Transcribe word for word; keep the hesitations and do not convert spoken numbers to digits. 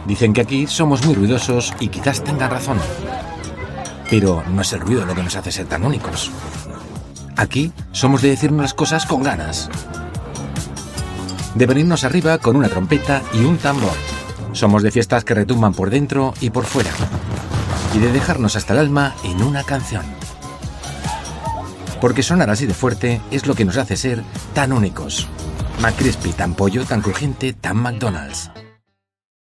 Dicen que aquí somos muy ruidosos y quizás tengan razón. Pero no es el ruido lo que nos hace ser tan únicos. Aquí somos de decirnos las cosas con ganas. De venirnos arriba con una trompeta y un tambor. Somos de fiestas que retumban por dentro y por fuera. Y de dejarnos hasta el alma en una canción. Porque sonar así de fuerte es lo que nos hace ser tan únicos. McCrispy, tan pollo, tan crujiente, tan McDonald's.